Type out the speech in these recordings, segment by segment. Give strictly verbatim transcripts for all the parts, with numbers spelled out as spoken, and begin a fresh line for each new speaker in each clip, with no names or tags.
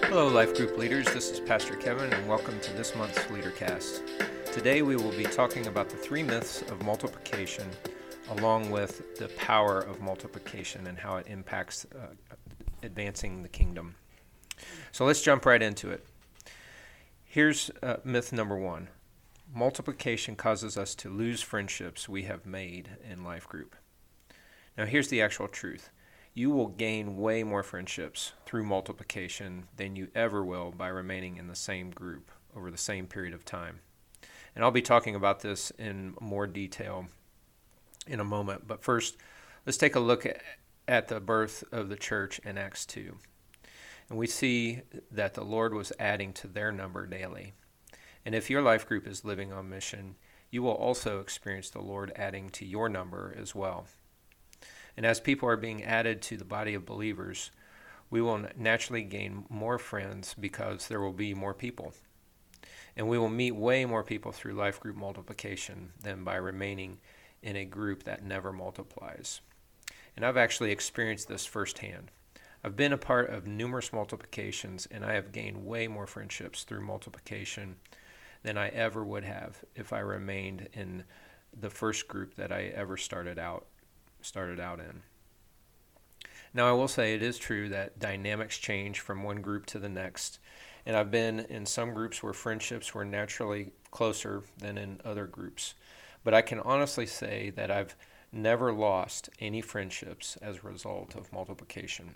Hello, Life Group leaders. This is Pastor Kevin, and welcome to this month's LeaderCast. Today we will be talking about the three myths of multiplication, along with the power of multiplication and how it impacts uh, advancing the kingdom. So let's jump right into it. Here's uh, myth number one. Multiplication causes us to lose friendships we have made in Life Group. Now here's the actual truth. You will gain way more friendships through multiplication than you ever will by remaining in the same group over the same period of time. And I'll be talking about this in more detail in a moment. But first, let's take a look at, at the birth of the church in Acts two. And we see that the Lord was adding to their number daily. And if your life group is living on mission, you will also experience the Lord adding to your number as well. And as people are being added to the body of believers, we will naturally gain more friends because there will be more people. And we will meet way more people through life group multiplication than by remaining in a group that never multiplies. And I've actually experienced this firsthand. I've been a part of numerous multiplications, and I have gained way more friendships through multiplication than I ever would have if I remained in the first group that I ever started out started out in. Now, I will say it is true that dynamics change from one group to the next, and I've been in some groups where friendships were naturally closer than in other groups. But I can honestly say that I've never lost any friendships as a result of multiplication.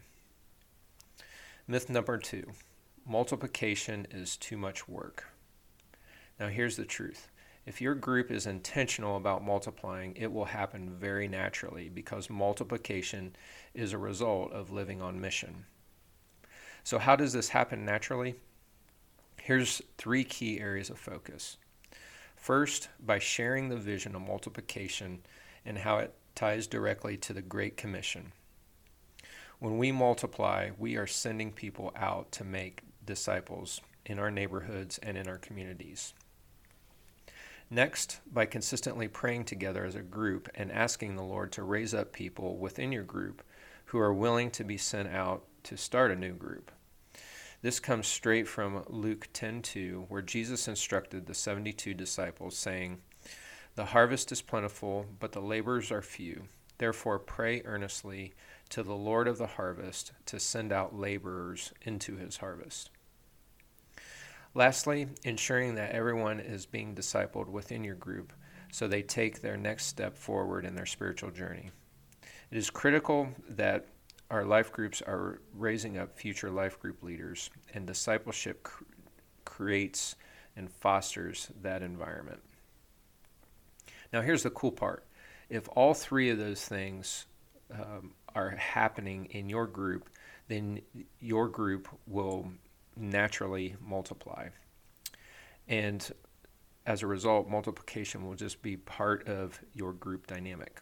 Myth number two, multiplication is too much work. Now, here's the truth. If your group is intentional about multiplying, it will happen very naturally because multiplication is a result of living on mission. So how does this happen naturally? Here's three key areas of focus. First, by sharing the vision of multiplication and how it ties directly to the Great Commission. When we multiply, we are sending people out to make disciples in our neighborhoods and in our communities. Next, by consistently praying together as a group and asking the Lord to raise up people within your group who are willing to be sent out to start a new group. This comes straight from Luke ten two, where Jesus instructed the seventy-two disciples, saying, "The harvest is plentiful, but the laborers are few. Therefore pray earnestly to the Lord of the harvest to send out laborers into his harvest." Lastly, ensuring that everyone is being discipled within your group so they take their next step forward in their spiritual journey. It is critical that our life groups are raising up future life group leaders, and discipleship cr- creates and fosters that environment. Now, here's the cool part. If all three of those things um, are happening in your group, then your group will naturally multiply. And as a result, multiplication will just be part of your group dynamic.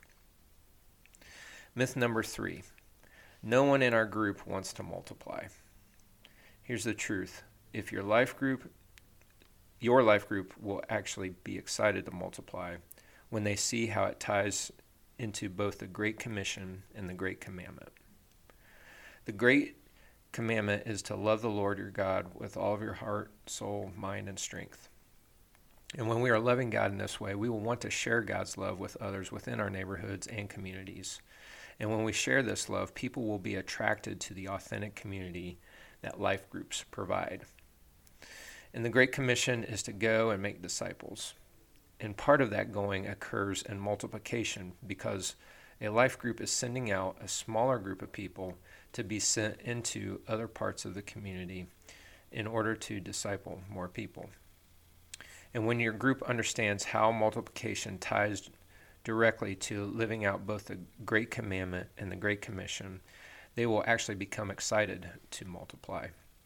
Myth number three, no one in our group wants to multiply. Here's the truth. If your life group, your life group will actually be excited to multiply when they see how it ties into both the Great Commission and the Great Commandment. The Great Commandment is to love the Lord your God with all of your heart, soul, mind, and strength. And when we are loving God in this way, we will want to share God's love with others within our neighborhoods and communities. And when we share this love, people will be attracted to the authentic community that life groups provide. And the Great Commission is to go and make disciples. And part of that going occurs in multiplication because a life group is sending out a smaller group of people to be sent into other parts of the community in order to disciple more people. And when your group understands how multiplication ties directly to living out both the Great Commandment and the Great Commission, they will actually become excited to multiply.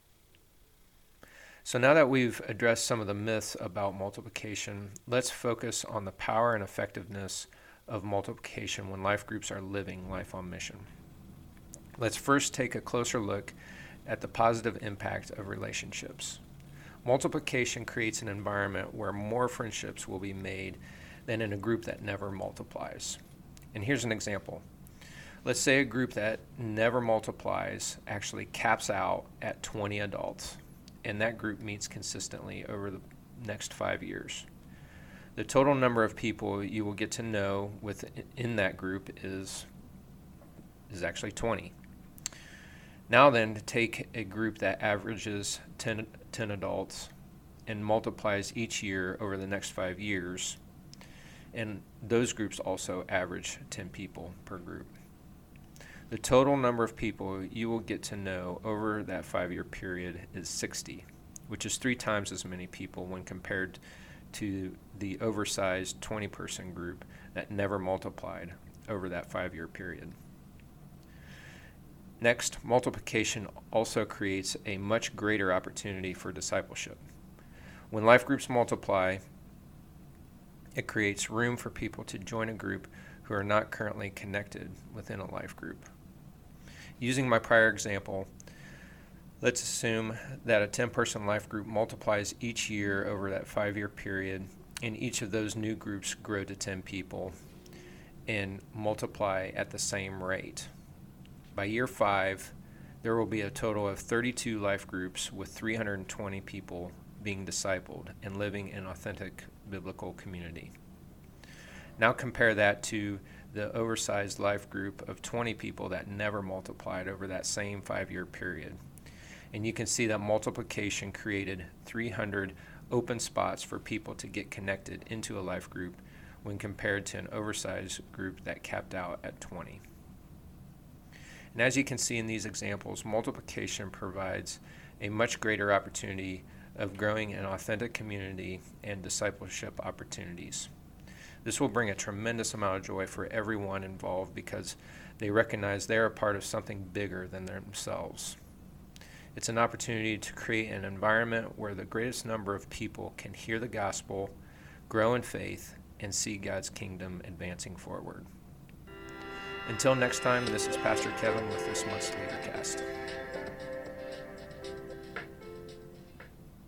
So now that we've addressed some of the myths about multiplication, let's focus on the power and effectiveness of multiplication when life groups are living life on mission. Let's first take a closer look at the positive impact of relationships. Multiplication creates an environment where more friendships will be made than in a group that never multiplies. And here's an example. Let's say a group that never multiplies actually caps out at twenty adults, and that group meets consistently over the next five years. The total number of people you will get to know within that group is, is actually twenty. Now then, take a group that averages ten, ten adults and multiplies each year over the next five years, and those groups also average ten people per group. The total number of people you will get to know over that five-year period is sixty, which is three times as many people when compared to the oversized twenty-person group that never multiplied over that five-year period. Next, multiplication also creates a much greater opportunity for discipleship. When life groups multiply, it creates room for people to join a group who are not currently connected within a life group. Using my prior example, let's assume that a ten-person life group multiplies each year over that five-year period, and each of those new groups grow to ten people and multiply at the same rate. By year five, there will be a total of thirty-two life groups with three hundred twenty people being discipled and living in authentic biblical community. Now compare that to the oversized life group of twenty people that never multiplied over that same five-year period. And you can see that multiplication created three hundred open spots for people to get connected into a life group when compared to an oversized group that capped out at twenty. And as you can see in these examples, multiplication provides a much greater opportunity of growing an authentic community and discipleship opportunities. This will bring a tremendous amount of joy for everyone involved because they recognize they're a part of something bigger than themselves. It's an opportunity to create an environment where the greatest number of people can hear the gospel, grow in faith, and see God's kingdom advancing forward. Until next time, this is Pastor Kevin with this month's LeaderCast.